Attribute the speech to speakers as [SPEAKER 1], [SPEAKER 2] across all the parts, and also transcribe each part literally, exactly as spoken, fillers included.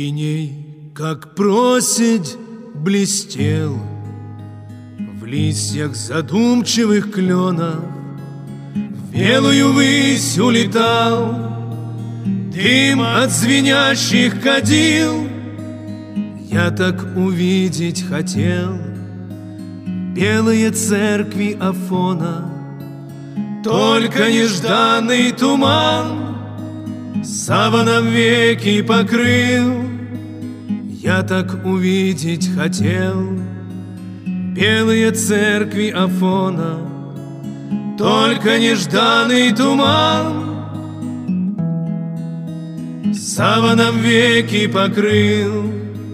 [SPEAKER 1] Иней, как проседь, блестел в листьях задумчивых кленов, в белую высь улетал дым от звенящих кадил. Я так увидеть хотел белые церкви Афона, только нежданный туман саваном веки покрыл. Я так увидеть хотел белые церкви Афона, только нежданный туман саваном веки покрыл.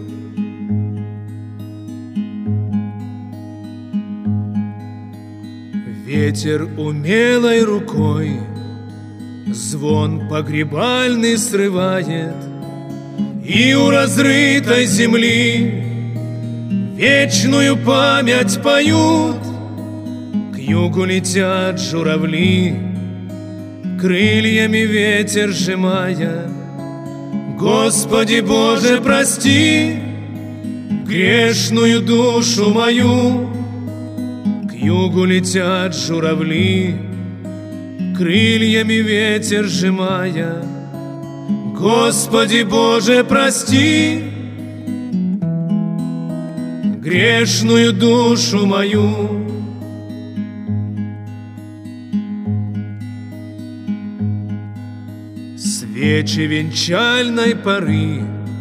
[SPEAKER 1] Ветер умелой рукой звон погребальный срывает, и у разрытой земли вечную память поют. К югу летят журавли, крыльями ветер сжимая. Господи Боже, прости грешную душу мою. К югу летят журавли, крыльями ветер сжимая. Господи Боже, прости грешную душу мою. Свечи венчальной поры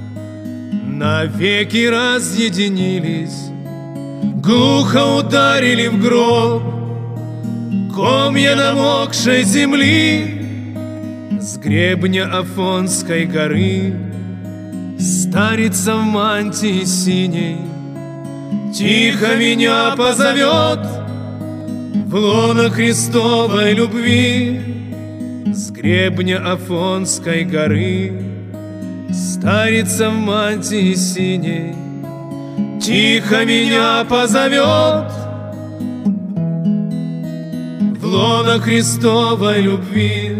[SPEAKER 1] навеки разъединились, глухо ударили в гроб комья намокшей земли. С гребня Афонской горы старица в мантии синей тихо меня позовет в лоно Христовой любви. С гребня Афонской горы старица в мантии синей тихо меня позовет в лоно Христовой любви.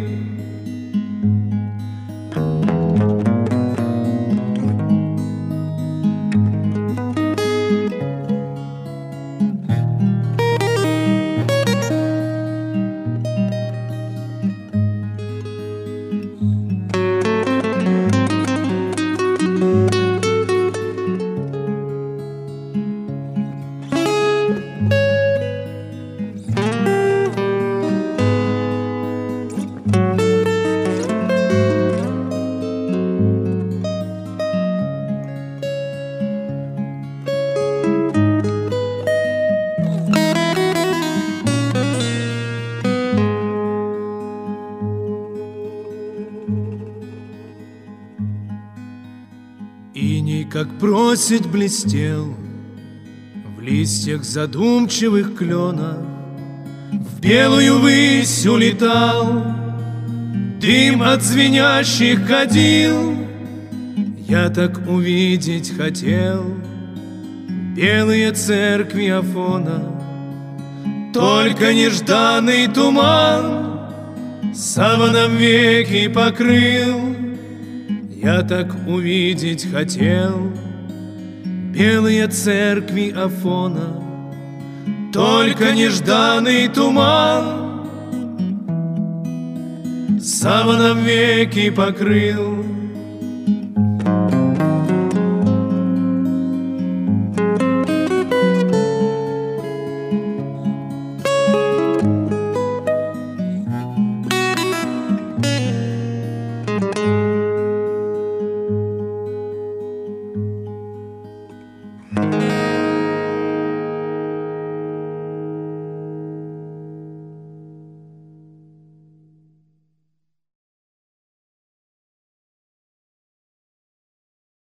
[SPEAKER 1] Иней, как проседь, блестел в листьях задумчивых кленов, в белую высь улетал дым от звенящих кадил. Я так увидеть хотел белые церкви Афона, только нежданный туман саваном веки покрыл. Я так увидеть хотел белые церкви Афона, только нежданный туман саваном веки покрыл.